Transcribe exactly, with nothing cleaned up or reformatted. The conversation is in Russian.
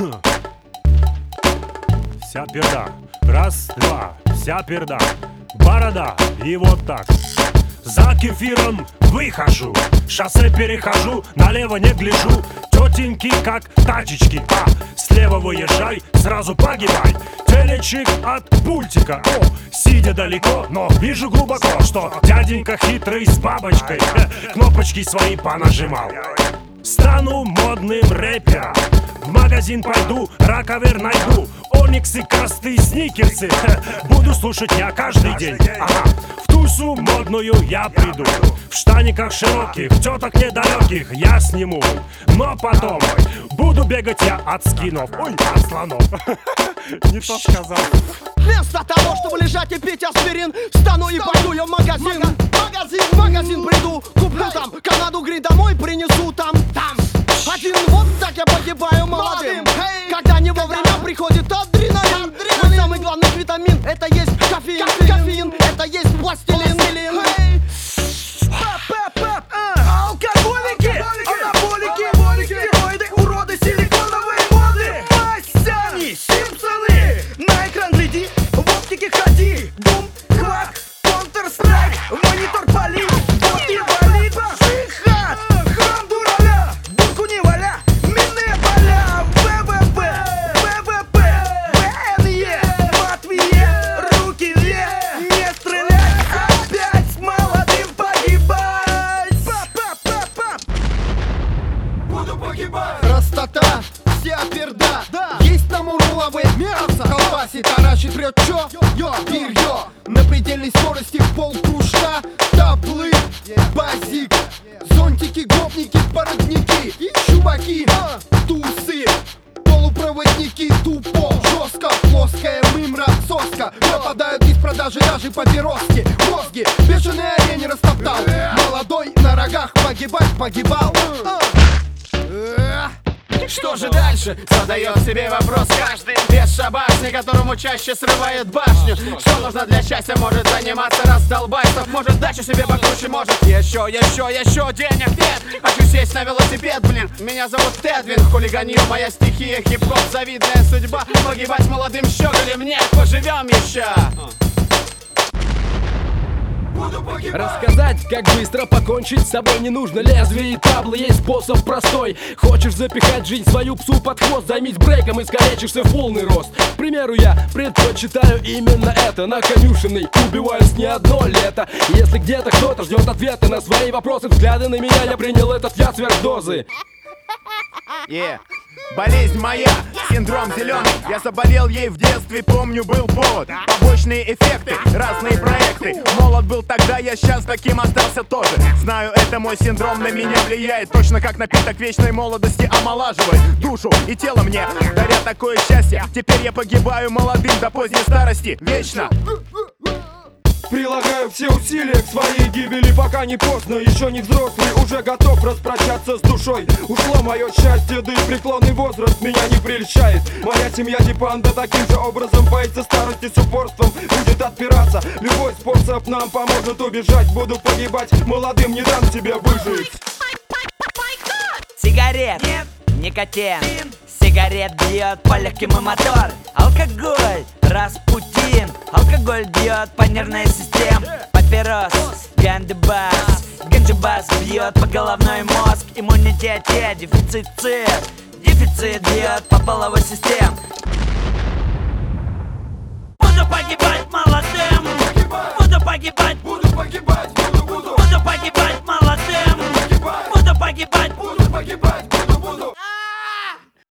Вся перда, раз, два, вся перда, борода и вот так. За кефиром выхожу, шоссе перехожу, налево не гляжу. Тетеньки как тачечки, а слева выезжай, сразу погибай. Телечик от пультика, о, сидя далеко, но вижу глубоко, что дяденька хитрый с бабочкой кнопочки свои понажимал. Стану модным рэпером, в магазин пойду, раковер найду. Ониксы, красты, сникерсы буду слушать я каждый день. Ага, в тусу модную я приду, в штаниках широких, теток недалеких я сниму. Но потом буду бегать я от скинов, ой, от слонов. Не то сказал. Вместо того, чтобы лежать и пить аспирин, встану и пойду я в магазин. Магазин, в магазин приду, куплю там Канаду грин, домой принесу там. Там один, вот так я погибаю молодым. Когда не вовремя приходит адреналин. Мой самый главный витамин, это есть кофеин. Кофеин, это есть пластилин. Алкоголики, анаболики, стероиды, уроды, силиконовые моды. Масяне, Симпсоны, на экран гляди, в оптике ходи. Бум, квак, Counter-Strike, в монитор пали. Вот и вали, психа, храм дураля, бурку не валя, минные поля. ВВП, ВВП, ВНЕ, Матвие, руки вверх, не стрелять, опять с молодым погибать. Буду погибать. Простота, вся перда, да. Есть там уруловые мясо, колбасит, таращит, рет, чё? Йо, бирьё, на предельной скорости в полкружка. Таблы, базик, зонтики, гопники, породники, чуваки, тусы, полупроводники, тупо, жестко, плоская мымра, соска. Пропадают из продажи даже папироски. Мозги, бешеные олени растоптал. Молодой на рогах погибать погибал. Что же дальше? Задает себе вопрос каждый бесшабашный, которому чаще срывает башню. Что нужно для счастья? Может заниматься раздолбайством, может дачу себе покруче, может еще, еще, еще денег нет. Хочу сесть на велосипед, блин. Меня зовут Тедвин, хулиганью моя стихия, хип-хоп, завидная судьба. Погибать молодым щеголем, нет, поживем еще. Рассказать, как быстро покончить с собой не нужно лезвие и таблы, есть способ простой. Хочешь запихать жизнь свою псу под хвост, займись брейком и скалечишься в полный рост. К примеру, я предпочитаю именно это. На конюшенной убиваюсь не одно лето. Если где-то кто-то ждет ответы на свои вопросы, взгляды на меня, я принял этот яд сверхдозы. Yeah. Болезнь моя, синдром зеленый. Я заболел ей в детстве, помню, был повод. Побочные эффекты, разные проекты. Молод был тогда, я сейчас таким остался тоже. Знаю, это мой синдром на меня влияет. Точно как напиток вечной молодости омолаживает душу и тело мне, даря такое счастье. Теперь я погибаю молодым до поздней старости. Вечно. Прилагаю все усилия к своей гибели, пока не поздно. Еще не взрослый, уже готов распрощаться с душой. Ушло мое счастье, да и преклонный возраст меня не прельщает. Моя семья Дипанда таким же образом боится старости, с упорством будет отпираться. Любой способ нам поможет убежать. Буду погибать молодым, не дам тебе выжить. Сигарет, нет, никотин, сигарет бьет по легким и мотор. Алкоголь, Распутин, алкоголь бьет по нервной системе. Папирос, гандибас, ганджибас бьет по головной мозг. Иммунитете, дефицит цит, дефицит бьет по половой системе.